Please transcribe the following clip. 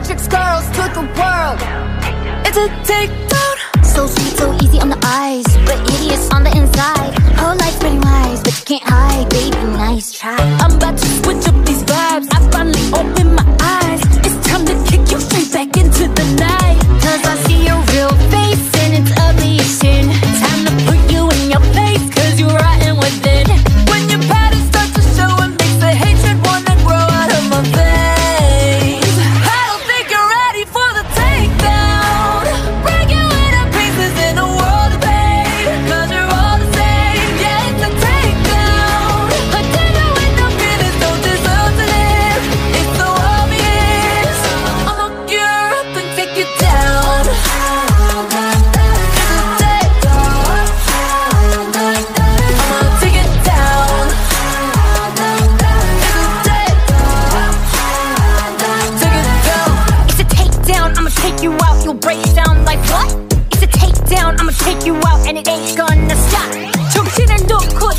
tricks girls to the world. It's a takedown. So sweet, so easy on the eyes, but hideous on the inside. Whole life's pretty wise, but you can't hide, baby, nice try. I'm about to switch up these vibes. I finally open my eyes. It's time to kick you straight back into the night. Cause I see your real face and it's ugly as sin. Time to put you in your place, cause you're rotten within. When your pattern starts to show, it makes the hatred wanna grow out of my veins. I don't think you're ready for the takedown. Break you into pieces in a world of pain, cause you're all the same. Yeah, it's a takedown. A dinner with no feelings don't deserve to live. It's so obvious. I'ma hook you up and take you down. You'll break down like what? It's a takedown, I'ma take you out and it ain't gonna stop. 정신을 놓고